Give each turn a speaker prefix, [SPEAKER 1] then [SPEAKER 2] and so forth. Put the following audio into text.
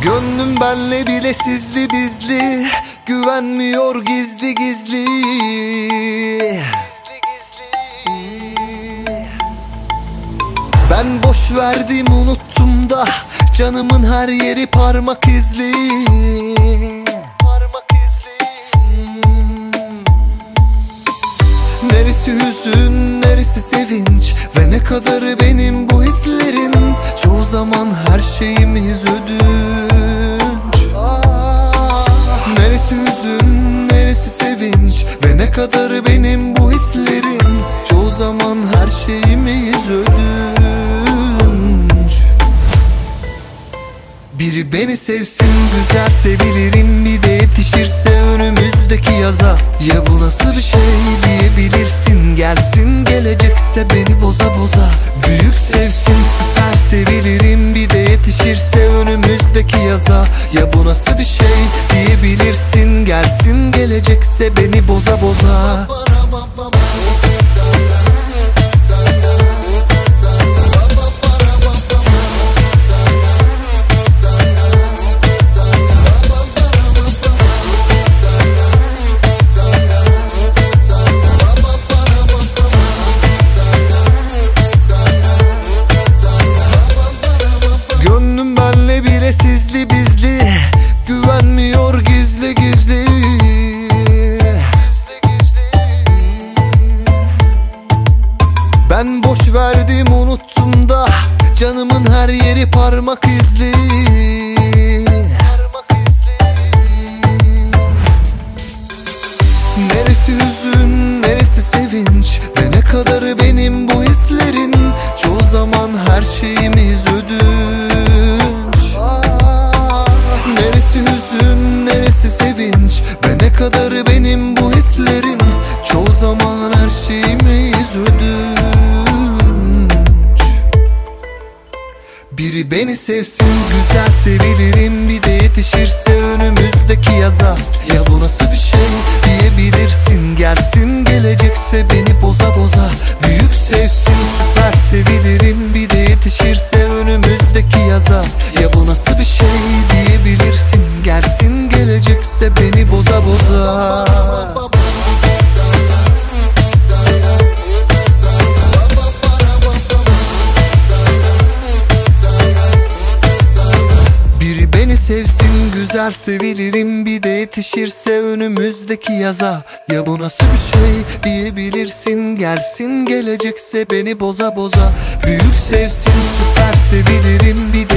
[SPEAKER 1] Gönlüm benle bile sizli bizli, güvenmiyor gizli gizli. Ben boş verdim unuttum da canımın her yeri parmak izli. Neresi hüzün, neresi sevinç ve ne kadar benim bu hislerin. Çoğu zaman her şeyimiz ödünç. Neresi hüzün, neresi sevinç ve ne kadar benim bu hislerin. Çoğu zaman her şeyimiz ödünç. Biri beni sevsin, güzel sevilirim, bir de yetişirse önümüzdeki yaza. Ya bu nasıl bir şey diyebilirsin, gelsin gelecekse beni boza boza. Büyük sevsin, süper sevilirim, bir de yetişirse önümüzdeki yaza. Ya bu nasıl bir şey diyebilirsin, gelsin gelecekse beni boza boza. Sizli bizli, güvenmiyor gizli gizli. Ben boş verdim unuttum da canımın her yeri parmak izli. Neresi hüzün, neresi sevinç ve ne kadar benim bu hislerin. Çoğu zaman her şeyimiz ödünç. Neresi hüzün, neresi sevinç ve ne kadar benim bu hislerin. Çoğu zaman her şeyimiz ödünç. Biri beni sevsin, güzel sevilirim, bir de yetişirse önümüzdeki yaza. Ya bu nasıl bir şey diyebilirsin, gelsin gelecekse beni boza boza. Büyük sevsin, süper sevilirim, bir de yetişirse önümüzdeki yaza. Ya bu nasıl bir şey diyebilirsin, gelsin gelecekse beni boza boza. Biri beni sevsin, güzel sevilirim, bir de yetişirse önümüzdeki yaza. Ya bu nasıl bir şey diyebilirsin, gelsin gelecekse beni boza boza. Büyük sevsin, süper sevilirim, bir